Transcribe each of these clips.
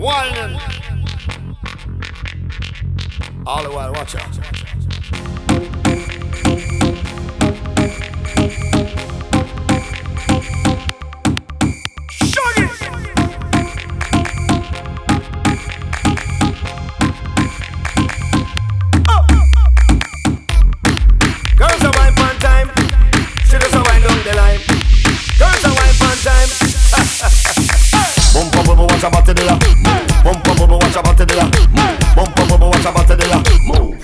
whining. All the while, watch out. Shut it! Girls are wine one time. She does a wine down the line. Girls are wine one time. Bum bum bum, watch about today. Bum bum bum, watch about today. Bum bum bum, watch about today. Move.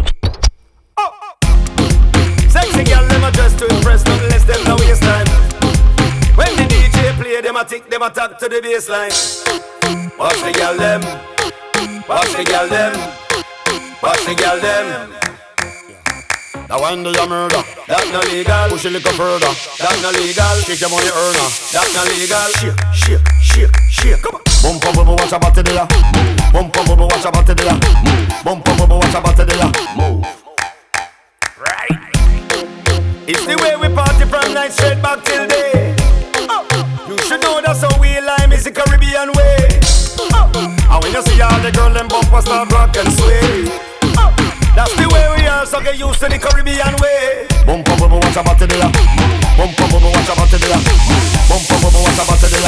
Sexy girl, them a dress to impress, don't less them no waste time. When the DJ play, them a tick, them a talk to the baseline. Watch the girl them. Watch the girl them. Watch the girl them. That wine they a murder, that no legal. Push it a little further, that no legal. Shake your money earner, that no legal. Shake, shake, shake, shake. Come on. Bum bum bum, watch about today. Bum bum bum, watch about today. Bum bum bum, watch about today. Move. Right. It's the way we party from night straight back till day. You should know that's how we lime is the Caribbean way. And when you see all the girls them bumper start rock and sway. That's the way we are, so get used to the Caribbean way. Bum bum bum, watch about today. Bum bum bum, watch about today. Bum bum bum, watch about today.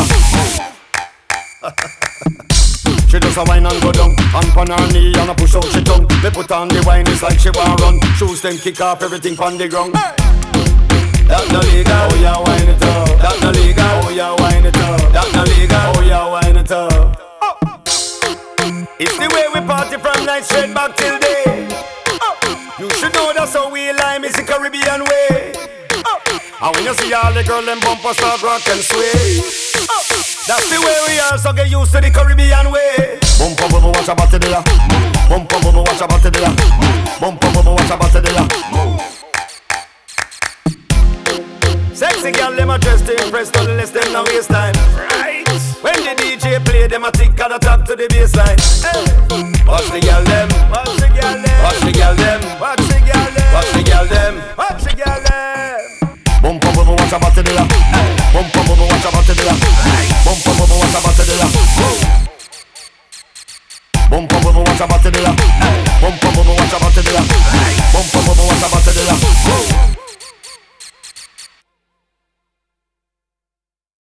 She does a wine and go down, hand pon her knee and a push out she tongue. Me put on the wine, it's like she want run. Shoes them kick off, everything pon the ground. That no legal, oh yeah, wine it up. That no legal, oh yeah, wine it up. That no legal, oh yeah, wine it up. It's the way we party from night straight back till day. You should know that's how we lime is the Caribbean way. And when you see all the girls them bumper start rock and sway. That's the way we are, so get used to the Caribbean way. Bum bum bum, watch about today. Bum bum bum, watch about today. Bum bum bum, watch about today. Sexy girl, them a dress to impress, don't less them no waste time. Right. When the DJ play, them a tick at the top to the baseline. Hey. Watch the girl them. Watch the girl them. Watch the girl them. Watch the girl them. Watch the girl them. Watch the girl them. Bum bum bum, watch about today. Bum bum bum, watch about today. Bum bum bum, watch about today. Bum bum bum, watch about today. Bum bum bum, watch about today. Bum bum bum, watch about today.